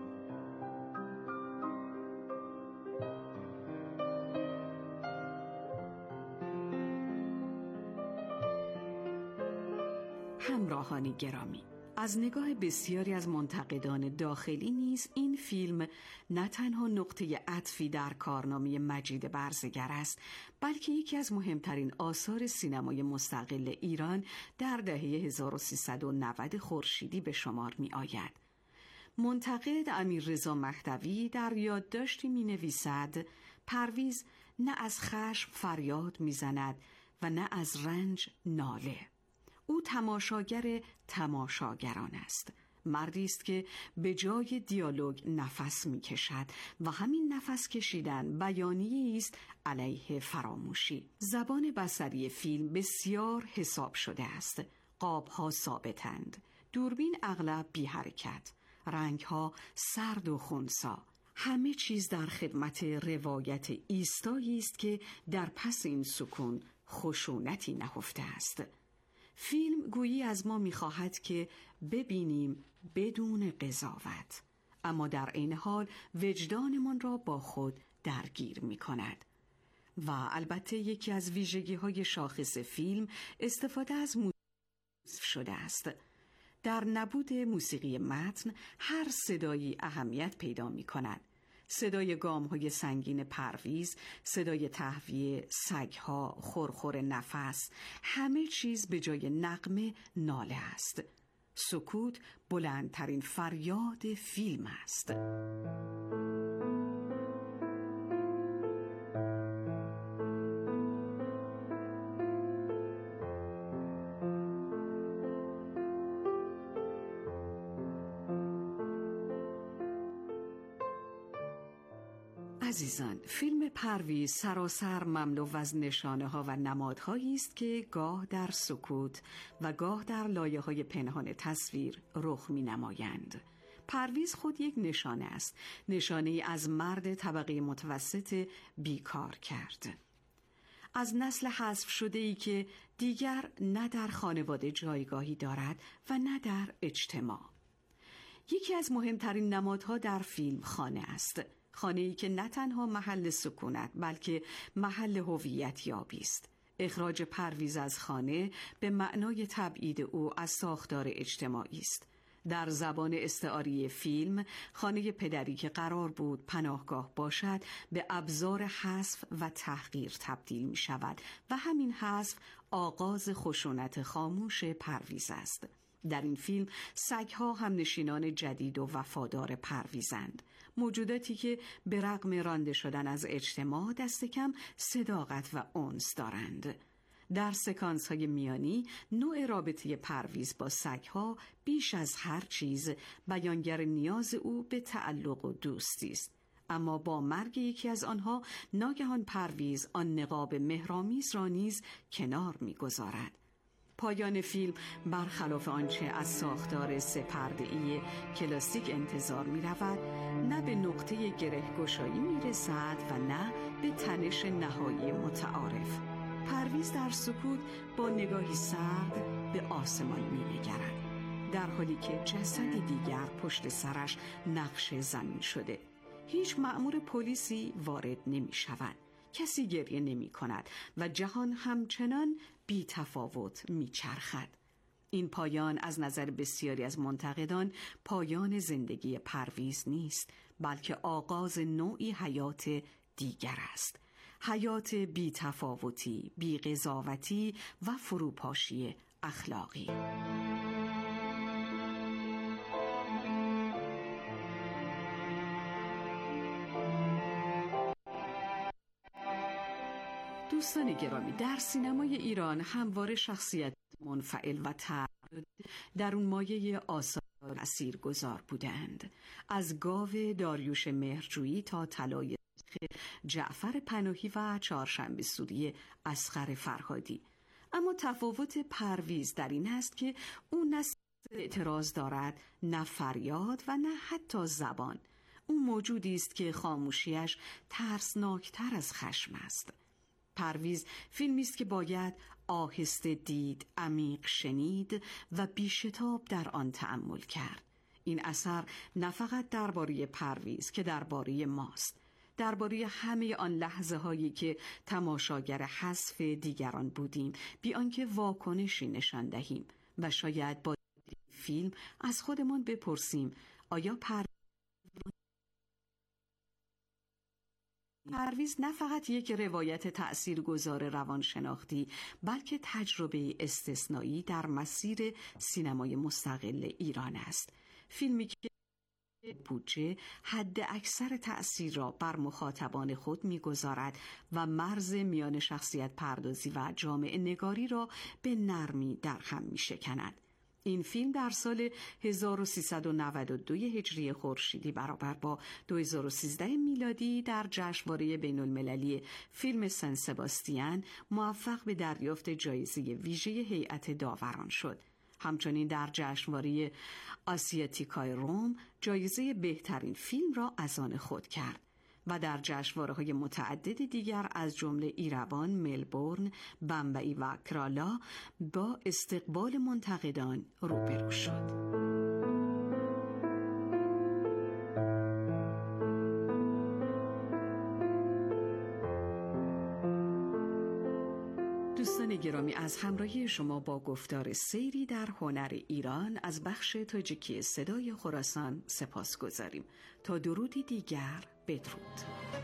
همراهان گرامی، از نگاه بسیاری از منتقدان داخلی نیز این فیلم نه تنها نقطه عطفی در کارنامه مجید برزگر است، بلکه یکی از مهمترین آثار سینمای مستقل ایران در دهه 1390 خورشیدی به شمار می آید. منتقد امیررضا مهدوی در یادداشتی می نویسد پرویز نه از خشم فریاد می زند و نه از رنج ناله. او تماشاگر تماشاگران است مردی است که به جای دیالوگ نفس می‌کشد و همین نفس کشیدن بیانیه‌ای است علیه فراموشی. زبان بصری فیلم بسیار حساب شده است. قاب‌ها ثابتند، دوربین اغلب بی حرکت، رنگ‌ها سرد و خنثی. همه چیز در خدمت روایت ایستایی است که در پس این سکون خشونتی نهفته است. فیلم گویی از ما می‌خواهد که ببینیم بدون قضاوت، اما در این حال وجدانمان را با خود درگیر می‌کند. و البته یکی از ویژگی‌های شاخص فیلم استفاده از موسیقی شده است. در نبود موسیقی متن هر صدایی اهمیت پیدا می‌کند. صدای گام‌های سنگین پرویز، صدای تهویه سگ‌ها، خرخر نفس، همه چیز به جای نغمه ناله است. سکوت بلندترین فریاد فیلم است. عزیزان، فیلم پرویز سراسر مملو از نشانه‌ها و نمادهایی است که گاه در سکوت و گاه در لایه‌های پنهان تصویر رخ می‌نمایند. پرویز خود یک نشانه است، نشانه‌ای از مرد طبقه متوسط بیکار کرد، از نسل حذف شده‌ای که دیگر نه در خانواده جایگاهی دارد و نه در اجتماع. یکی از مهمترین نمادها در فیلم خانه است، خانه‌ای که نه تنها محل سکونت بلکه محل هویت یابی است. اخراج پرویز از خانه به معنای تبعید او از ساختار اجتماعی است. در زبان استعاری فیلم، خانه پدری که قرار بود پناهگاه باشد به ابزار حذف و تحقیر تبدیل می شود و همین حذف آغاز خشونت خاموش پرویز است. در این فیلم سگ‌ها هم نشینان جدید و وفادار پرویزند، موجوداتی که به رغم رانده شدن از اجتماع دست کم صداقت و انس دارند. در سکانس‌های میانی نوع رابطه پرویز با سگ‌ها بیش از هر چیز بیانگر نیاز او به تعلق و دوستی است. اما با مرگ یکی از آنها ناگهان پرویز آن نقاب مهرآمیز را نیز کنار می‌گذارد. پایان فیلم برخلاف آنچه از ساختار سه‌پرده‌ای کلاسیک انتظار می‌رود، نه به نقطه گره‌گشایی می‌رسد و نه به تنش نهایی متعارف. پرویز در سکوت با نگاهی سرد به آسمان می‌نگرد، در حالی که جسد دیگر پشت سرش نقش زمین شده. هیچ مأمور پلیسی وارد نمی‌شود، کسی گریه نمی‌کند و جهان همچنان بی تفاوت میچرخد. این پایان از نظر بسیاری از منتقدان پایان زندگی پرویز نیست، بلکه آغاز نوعی حیات دیگر است. حیات بی تفاوتی، بی قضاوتی و فروپاشی اخلاقی. دوستان گرامی، در سینمای ایران همواره شخصیت منفعل و تعدد در اون مایه آثار اثرگذار بودند. از گاو داریوش مهرجویی تا طلای جعفر پناهی و چهارشنبه سوری اصغر فرهادی. اما تفاوت پرویز در این است که او نه اعتراض دارد، نه فریاد و نه حتی زبان. او موجودی است که خاموشیش ترسناکتر از خشم است. پرویز فیلمی است که باید آهسته دید، عمیق شنید و بی‌شتاب در آن تأمل کرد. این اثر نه فقط درباره پرویز که درباره ماست، درباره همه آن لحظه هایی که تماشاگر حذف دیگران بودیم بی آنکه واکنشی نشان دهیم و شاید با فیلم از خودمان بپرسیم آیا پرویز نه فقط یک روایت تأثیرگذار روانشناختی بلکه تجربه استثنایی در مسیر سینمای مستقل ایران است. فیلمی که بودجه حد اکثر تأثیر را بر مخاطبان خود می‌گذارد و مرز میان شخصیت پردازی و جامعه نگاری را به نرمی در هم می‌شکند. این فیلم در سال 1392 هجری خورشیدی برابر با 2013 میلادی در جشنواره بین‌المللی فیلم سن سباستین موفق به دریافت جایزه ویژه هیئت داوران شد. همچنین در جشنواره آسیاتیکای روم جایزه بهترین فیلم را از آن خود کرد و در جشنواره‌های متعدد دیگر از جمله ایروان، ملبورن، بمبئی و کرالا با استقبال منتقدان روبرو شد. دوستان گرامی، از همراهی شما با گفتار سیری در هنر ایران از بخش تاجیکی صدای خراسان سپاسگزاریم. تا درودی دیگر، بدرود.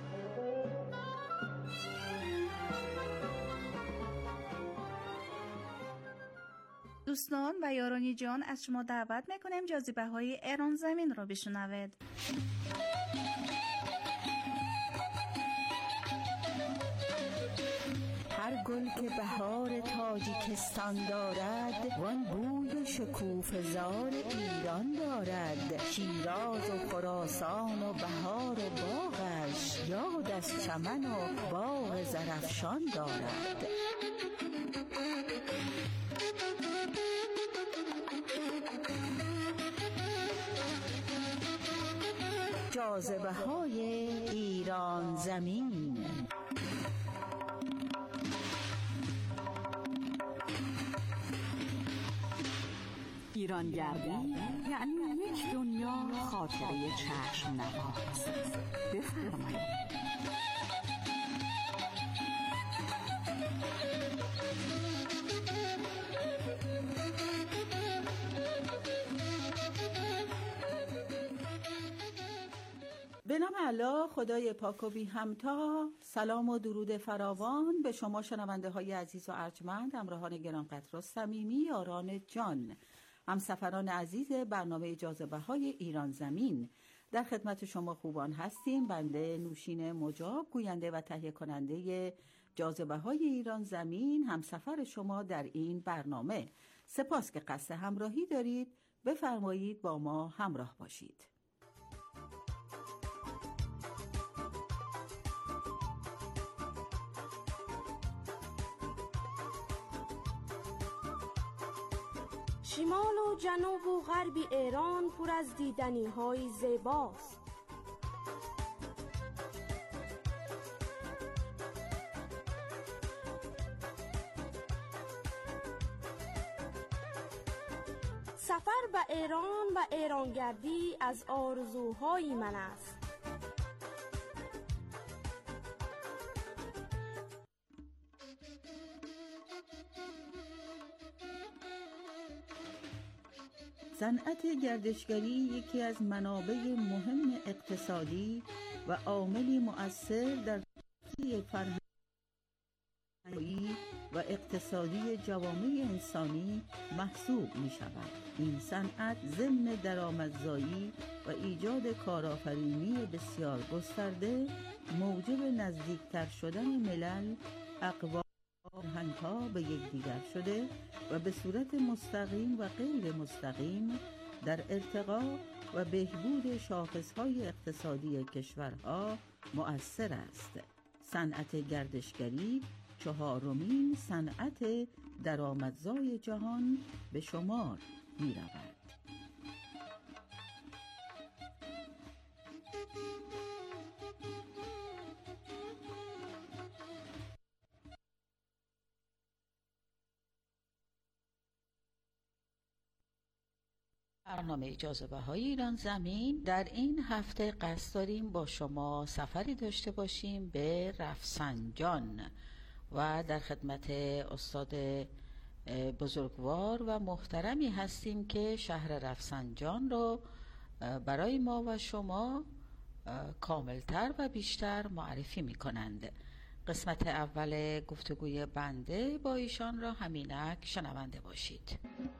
دوستان و یارانی جان، از شما دعوت میکنیم جاذبه های ایران زمین را بشنوید. هر گل که بهار تاجیکستان دارد، وان بوی و شکوفه‌زار ایران دارد. شیراز و خراسان و بهار و باغش، یاد از چمن و باغ زرافشان دارد. جاذبه های ایران زمین. ایرانگردی یعنی یک دنیا خاطره چشم نواز. بفرمایید. به نام الله خدای پاک و بی همتا. سلام و درود فراوان به شما شنونده های عزیز و ارجمند، همراهان گرانقدر و صمیمی، یاران جان، همسفران عزیز برنامه جاذبه های ایران زمین. در خدمت شما خوبان هستیم. بنده نوشین مجاب، گوینده و تهیه کننده جاذبه های ایران زمین، همسفر شما در این برنامه. سپاس که قصد همراهی دارید. بفرمایید با ما همراه باشید. شمال و جنوب و غرب ایران پر از دیدنی های زیباست. سفر به ایران و ایرانگردی از آرزوهای من است. صنعت گردشگری یکی از منابع مهم اقتصادی و عاملی مؤثر در تحقیق فرهنگی و اقتصادی جوامع انسانی محسوب می شود. این صنعت ضمن درآمدزایی و ایجاد کارآفرینی بسیار گسترده موجب نزدیکتر شدن ملل، اقوام، فرهنگ‌ها به یکدیگر شده و به صورت مستقیم و غیر مستقیم در ارتقا و بهبود شاخص‌های اقتصادی کشورها مؤثر است. صنعت گردشگری چهارمین صنعت درآمدزای جهان به شمار می‌رود. برنامه جاذبه های ایران زمین در این هفته قصد داریم با شما سفری داشته باشیم به رفسنجان و در خدمت استاد بزرگوار و محترمی هستیم که شهر رفسنجان رو برای ما و شما کاملتر و بیشتر معرفی می کنند. قسمت اول گفتگوی بنده با ایشان را همینک شنونده باشید.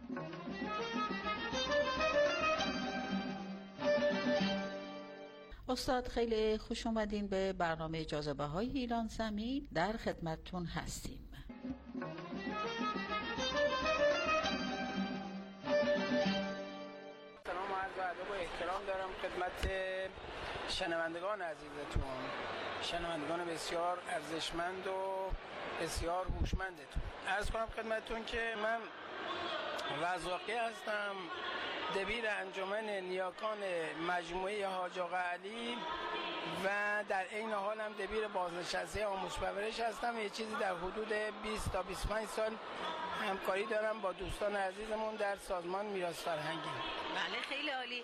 استاد خیلی خوش اومدین به برنامه جاذبه های ایران زمین. در خدمتتون هستیم. احترام دارم خدمت شنوندگان عزیزتون، شنوندگان بسیار ارزشمند و بسیار هوشمندتون. عرض کنم خدمتتون که من رزاقی هستم، دبیر انجمن نیاکان مجموعه حاج آقا علی و در این حال هم دبیر بازنشسته آموزش پرورش هستم. یه چیزی در حدود 20 تا 25 سال همکاری دارم با دوستان عزیزمون در سازمان میراث فرهنگی. بله خیلی عالی.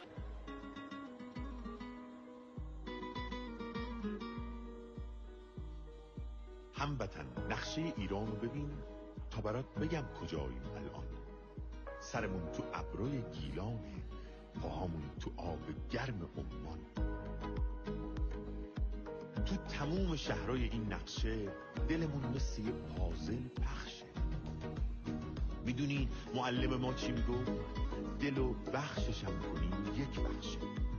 هموطن نقشه ایران رو ببین تا برات بگم کجاییم الان. سرمون تو ابروی گیلانه، پاهامون تو آب گرم عمان. تو تموم شهرهای این نقشه دلمون مثل یه پازل پخشه. میدونی معلم ما چی میگو؟ دلو بخششم کنی یک بخشه.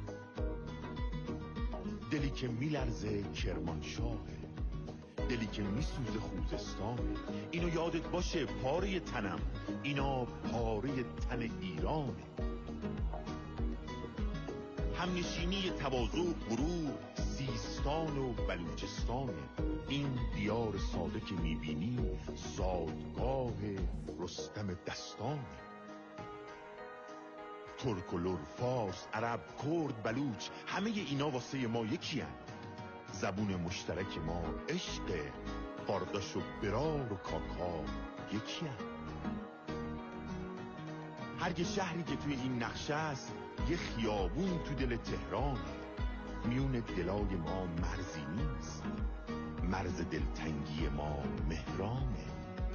دلی که میلرزه کرمانشاهه، دلی که میسوزه خوزستانه. اینو یادت باشه پاره تنم، اینا پاره تن ایرانه. همنشینی تواضع غرور سیستان و بلوچستانه. این دیار ساده که میبینی زادگاه رستم دستانه. ترک و لر، فارس، عرب، کرد، بلوچ، همه اینا واسه ما یکی هن. زبون مشترک ما عشق، بارداش و برار و کاکا یکی هن. هر یه شهری که توی این نقشه است یه خیابون تو دل تهرانه. میون دلای ما مرزی نیست، مرز دلتنگی ما مهرانه.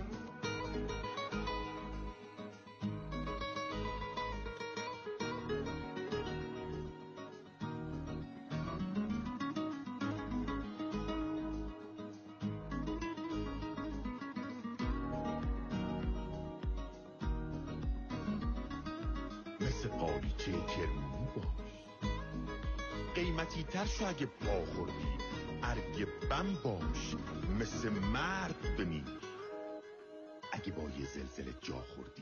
مثل قالیچه کرمونی باش، قیمتی تر شو اگه پا خوردی. ارگ بم باش، مثل مرد بمیر اگه با یه زلزله جا خوردی.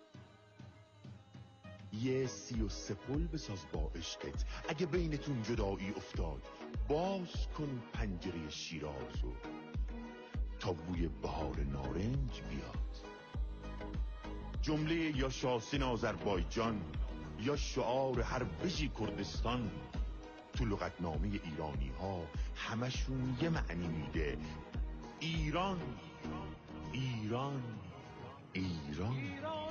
یه 33 پل بساز با عشقت اگه بینتون جدایی افتاد. باز کن پنجره شیرازو تا بوی بهار نارنج بیاد. جمله یا شاسین آذربایجان یا شعار هر بژی کردستان تو لغتنامه ایرانی ها همشون یه معنی میده: ایران، ایران، ایران.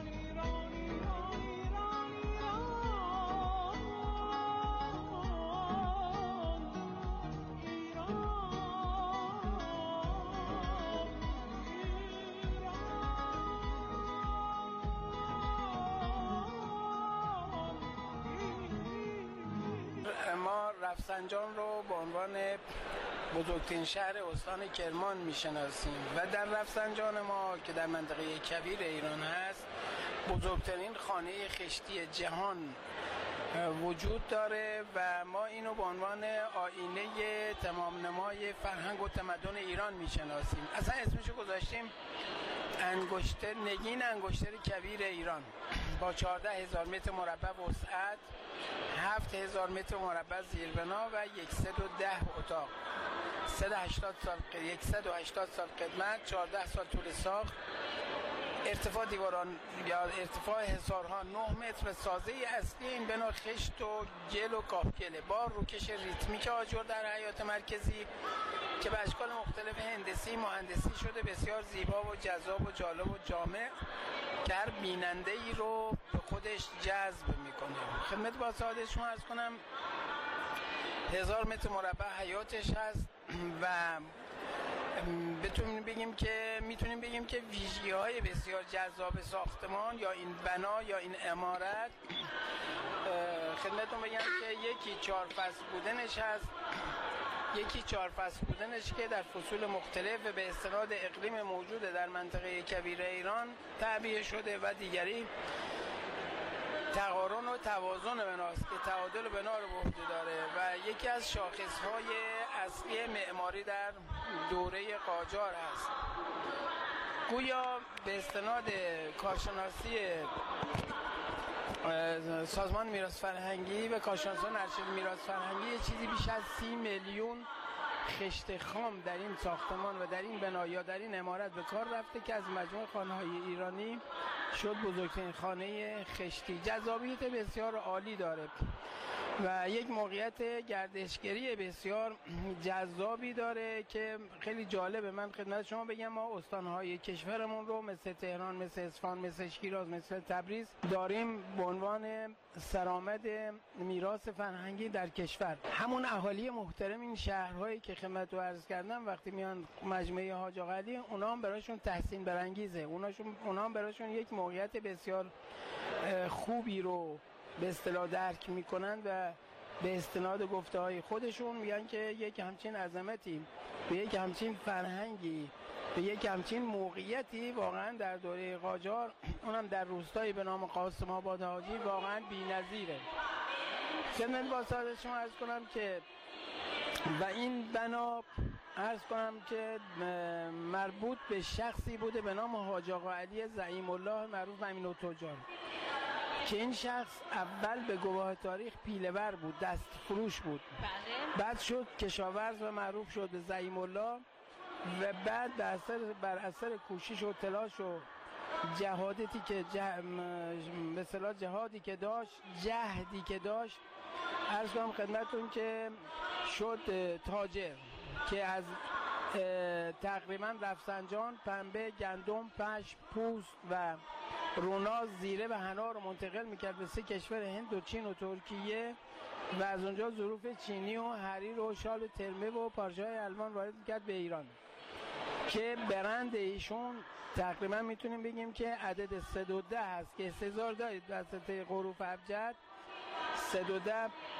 ما رفسنجان رو به عنوان بزرگترین شهر استان کرمان میشناسیم و در رفسنجان ما که در منطقه کویر ایران هست بزرگترین خانه خشتی جهان وجود داره و ما اینو به عنوان آینه تمام نمای فرهنگ و تمدن ایران میشناسیم. اصلا اسمشو گذاشتیم نگین انگشتر کویر ایران با 14,000 متر مربع وسعت، 7,000 متر مربع زیربنا و 110 اتاق، 180 سال قدمت، 14 سال طول ساخت. ارتفاع دیواران یا ارتفاع حصارها 9 متر. سازه اصلی این بنا خشت و گل و کاهگله با روکش ریتمیک آجر در حیاط مرکزی که به اشکال مختلف هندسی مهندسی شده، بسیار زیبا و جذاب و جالب و جامع که هر بیننده ای رو به خودش جذب میکنه. خدمت با سعادت شما عرض کنم 1000 متر مربع حیاتش هست و میتونیم بگیم که ویژگی‌های بسیار جذاب ساختمان یا این بنا یا این عمارت خدمتتون بگم که یکی 4 فصل بودنش هست، یکی 4 فصل بودنش که در فصول مختلف به استناد اقلیم موجود در منطقه کویر ایران تعبیه شده و دیگری تقارن و توازن بناست که تعادل بنا رو به عهده داره و یکی از شاخصهای اصلی معماری در دوره قاجار هست. گویا به استناد کارشناسی سازمان میراث فرهنگی و کارشناسان ارشد میراث فرهنگی چیزی بیش از 30 میلیون خشت خام در این ساختمان و در این بنا یا در این عمارت به کار رفته که از مجموع خانه‌های ایرانی شد بزرگترین خانه خشتی. جذابیت بسیار عالی داره و یک موقعیت گردشگری بسیار جذابی داره که خیلی جالبه. من خدمت شما بگم ما استانهای کشورمون رو مثل تهران، مثل اصفهان، مثل شیراز، مثل تبریز داریم به عنوان سرآمد میراث فرهنگی در کشور. همون اهالی محترم این شهرهایی که خدمت رو عرض کردم وقتی میان مجمع حاج آقا علی، اونا هم براشون تحسین برانگیزه، اونا هم براشون یک موقعیت بسیار خوبی رو به اصطلاح درک میکنن و به استناد گفته های خودشون میگن که یک همچین عظمتی به یک همچین فرهنگی به یک همچین موقعیتی واقعا در دوره قاجار، اونم در روستایی به نام قاسم آباد حاجی، واقعا بی‌نظیره. خدمت با سعادت شما عرض کنم که و این بنا عرض کنم که مربوط به شخصی بوده به نام حاج آقا علی زعیم الله معروف امین التجار که این شخص اول به گواه تاریخ پیله‌ور بود، دست فروش بود. بعد شد کشاورز و معروف شد به زعیم الله و بعد بر اثر کوشش و تلاش و جهادی که به اصطلاح جهادی که داشت، جهدی که داشت، عرض کنم خدمتتون که شد تاجر که از تقریبا رفسنجان، پنبه، گندم، پشم، پوست و روناز، زیره و حنا رو منتقل میکرد به 3 کشور هند و چین و ترکیه و از اونجا ظروف چینی و حریر و شال و ترمه و پارچه‌های الوان وارد میکرد به ایران که برند ایشون تقریبا میتونیم بگیم که عدد 310 هست که 3000 دارید وسط حروف ابجد 310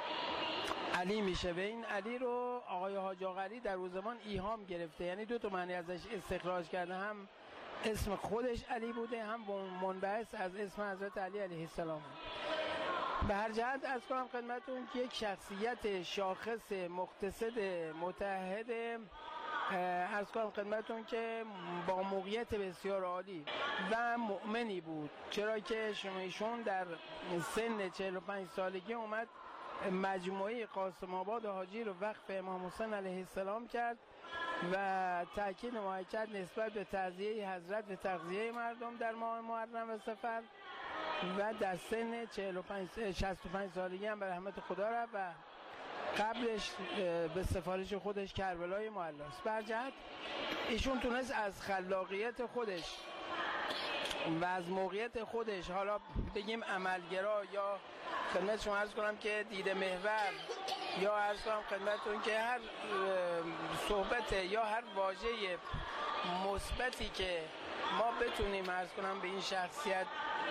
علی میشه و این علی رو آقای حاج آقا علی در اون زمان ایهام گرفته، یعنی 2 تا معنی ازش استخراج کرده، هم اسم خودش علی بوده هم منبعث از اسم حضرت علی علیه السلام. به هر جهت از کنم خدمتون که یک شخصیت شاخص مقتصد متحد عرض کنم خدمتون که با موقعیت بسیار عالی و مؤمنی بود، چرا که ایشون در سن 45 سالگی اومد مجموعه قاسم آباد حاجی رو وقف امام حسین علیه السلام کرد و تاکید مؤکد نسبت به تعزیه حضرت و تغذیه مردم در ماه محرم و صفر و در سن 65 سالگی هم به رحمت خدا رفت و قبلش به سفارش خودش کربلای معلاست. برجهت ایشون تونست از خلاقیت خودش و از موقعیت خودش، حالا بگیم عملگرا یا خدمت شما عرض کنم که دیده محور یا عرض کنم خدمتتون که هر صحبت یا هر واژه مثبتی که ما بتونیم عرض کنم به این شخصیت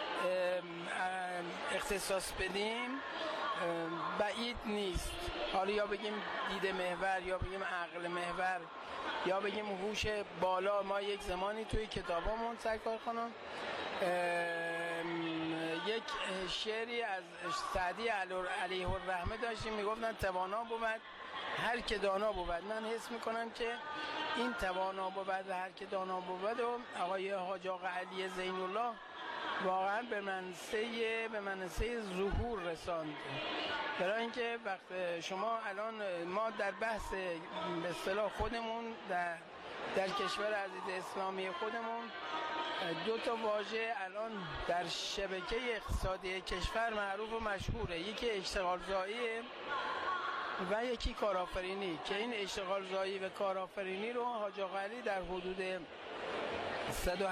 اختصاص بدیم بعید نیست. حالا یا بگیم دیده محور یا بگیم عقل محور یا بگیم هوش بالا. ما یک زمانی توی کتابامون سرکار خانم یک شعری از سعدی علیه الرحمه داشتیم، میگفتن توانا بود هر که دانا بود. من حس میکنم که این توانا بود و هر که دانا بود و آقای حاج آقا علی زین الله واقعا به منصه ظهور رساند. برای اینکه وقت شما الان ما در بحث به اصطلاح خودمون در کشور عزیز اسلامی خودمون 2 تا واژه الان در شبکه اقتصادی کشور معروف و مشهوره، یکی اشتغال زایی و یکی کارآفرینی که این اشتغال زایی و کارآفرینی رو حاج آقا علی در حدود